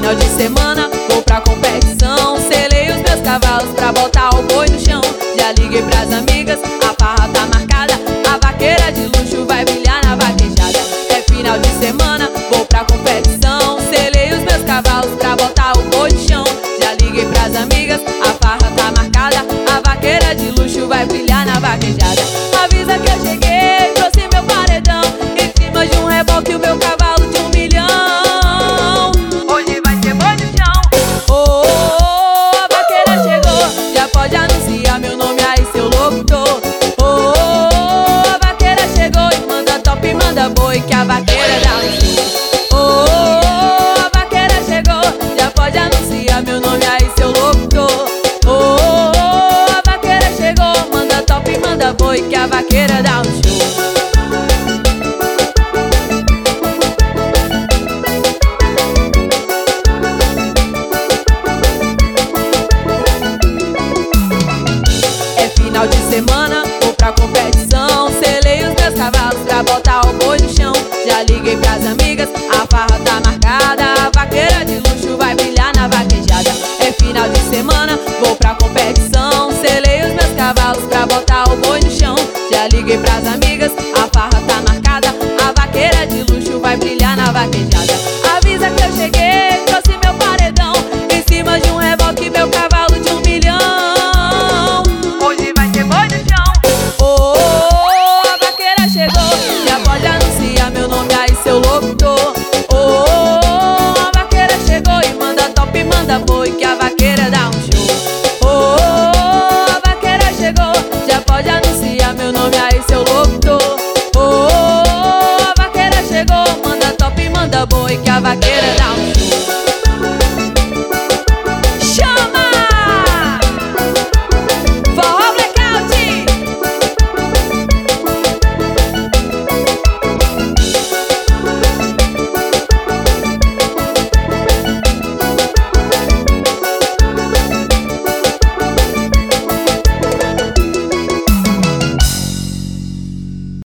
final de semana vou pra competição. Selei os meus cavalos pra botar o boi no chão. Já liguei pras amigas, a farra tá marcada. A vaqueira de luxo vai brilhar na vaquejada. É final de semana, vou pra competição. Selei os meus cavalos pra botar o boi no chão. Já liguei pras amigas, a farra tá marcada. A vaqueira de luxo vai brilhar na vaquejada. Avisa que eu cheguei, trouxe meu paredão. Em cima de um reboque o meu cavalo de 1 milhão. Hoje vai ser boi no chão. Oh, oh, oh, a vaqueira chegou. Já pode anunciar meu nome aí, seu locutor. Oh, oh, oh, a vaqueira chegou. E manda top, manda boi, que a vaqueira dá um show. Oh, oh, oh, a vaqueira chegou. Já pode anunciar meu nome aí, seu locutor. Oh, oh, oh, a vaqueira chegou. Manda top, manda boi, que a vaqueira dá um show. Final de semana, vou pra competição. Selei os meus cavalos pra botar o boi no chão. Já liguei pras amigas, a farra tá marcada. A vaqueira de luxo vai brilhar na vaquejada. É final de semana, vou pra competição. Selei os meus cavalos pra botar o boi no chão. Já liguei pras amigas.